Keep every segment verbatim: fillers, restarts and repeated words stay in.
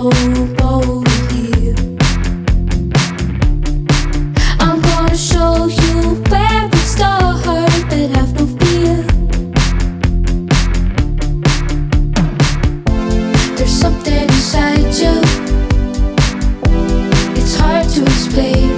don't want to hear. I'm gonna show you where it start, but have no fear. There's something inside you, it's hard to explain.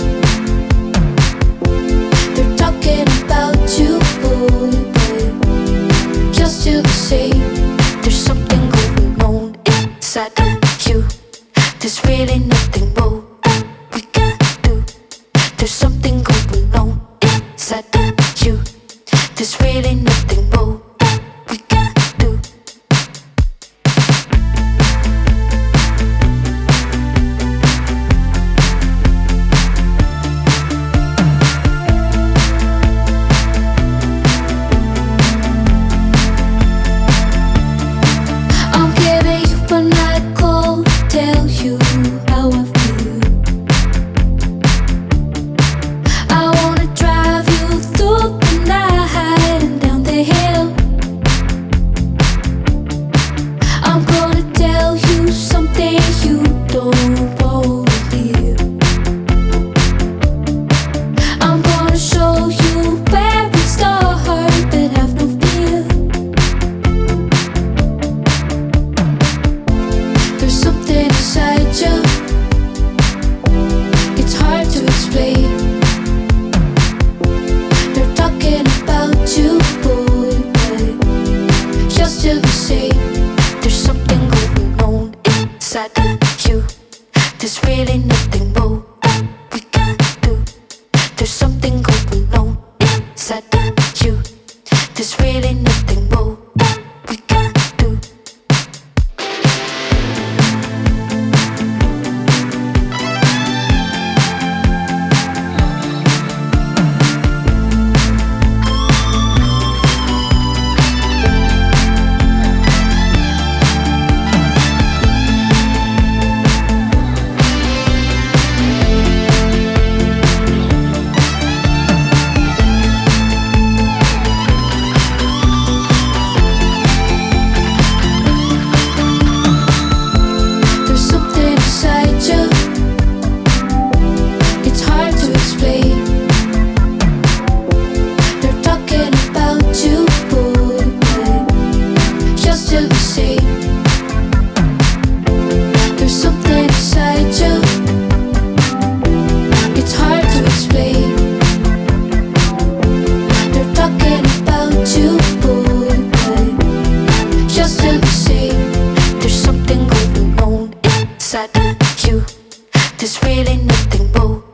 They're talking about you, boy, but you're still the same. There's something going on inside you. There's really nothing more we can do. There's something going on inside you. There's really nothing more we can do. I'm giving you a night call, tell you how I feel. I wanna drive you through the night and down the hill. I'm gonna tell you something you don't wanna hear. I'm gonna show you where it start, but have no fear. There's something inside you, it's hard to explain. They're talking about you, boy, but you're still the same. There's something going on inside you. There's really nothing more we can do. There's something going on inside you. There's really nothing more we can do. There's something inside you, it's hard to explain. They're talking about you, boy, but you're still the same. There's something inside you, it's hard to explain. They're talking about you, boy, but you're still the same. There's something going on inside you. There's really nothing more